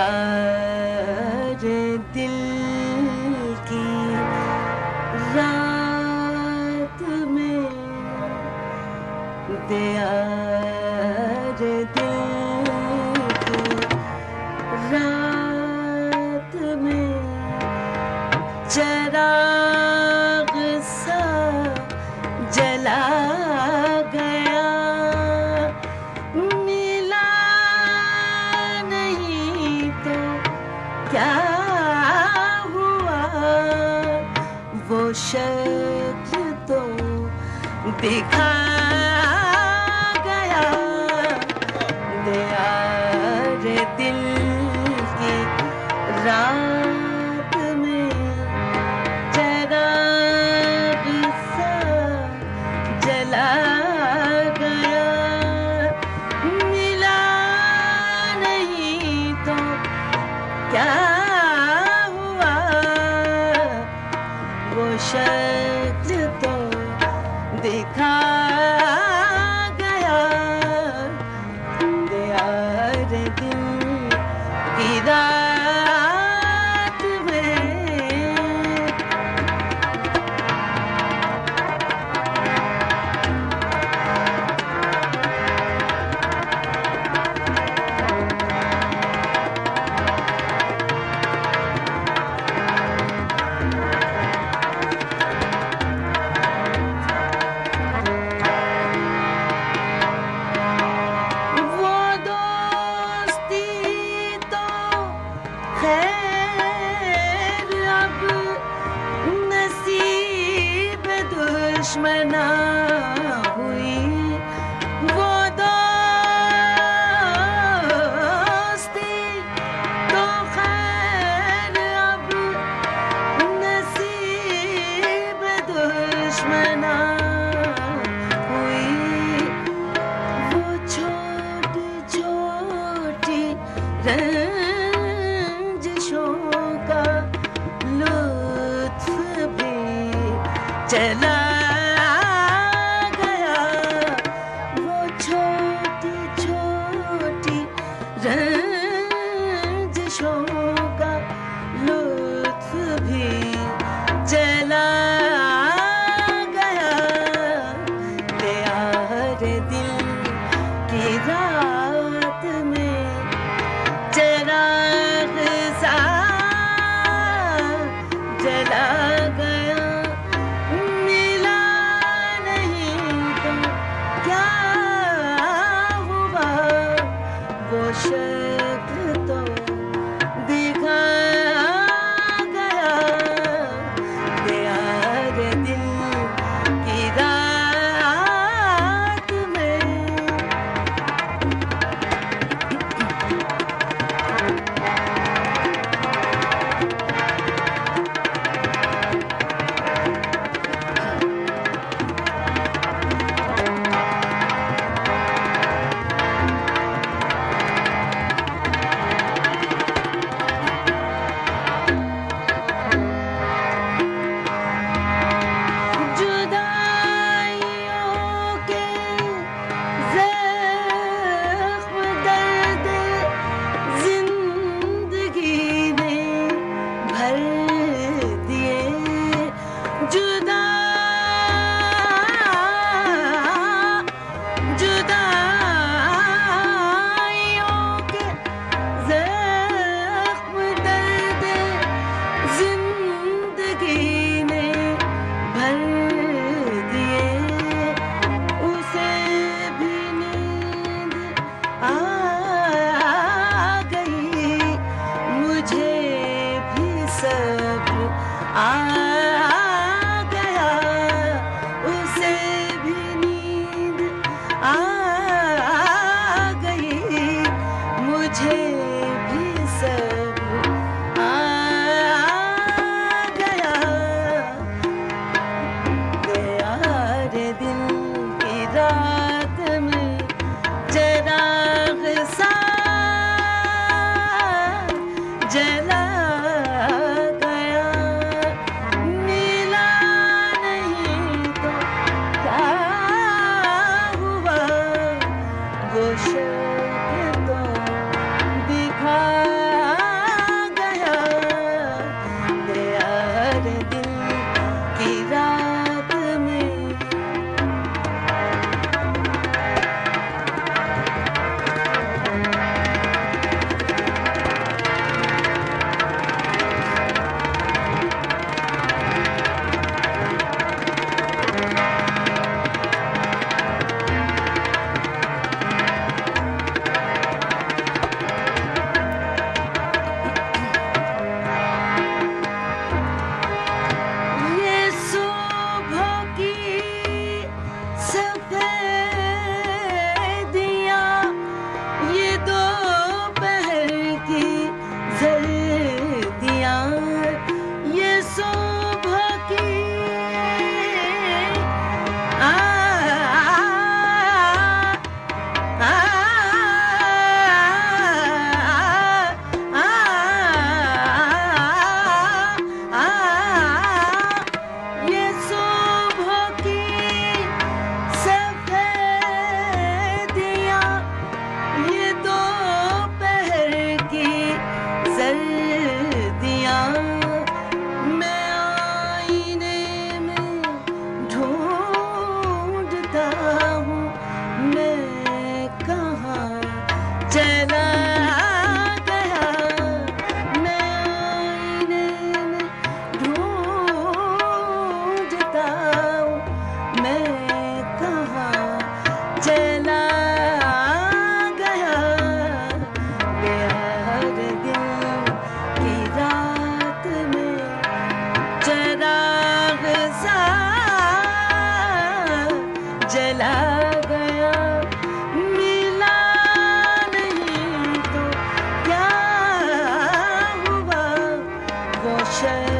यार दिल की रात में, यार दिल की रात में चिराग सा जला गया, मिला नहीं तो क्या हुआ, वो शख्स तो दिखा गया। यार दिल की रात में चिराग सा जला गया, मिला नहीं तो क्या हुआ, वो शख्स तो दिखा गया। यार दिल की रात में दुश्मना हुई, वो दोस्ती तो खैर अब नसीब दुश्मना हुई। वो छोटी छोटी रंजिशों का लुत्फ भी चला गया, वो छोटी छोटी रंजिशों का लुत्फ भी चला गया। यार दिल की रात में चिराग सा जला गया, मिला नहीं तो क्या हुआ, वो शख्स तो दिखा गया। यार दिल की रात में आ गया, उसे भी नींद आ गई, मुझे भी सब आ गया। यार दिल की रात में चिराग सा जला गया, मिला नहीं तो क्या हुआ, वो शख्स तो दिखा चला गया, मिला नहीं तो क्या हुआ वो शहर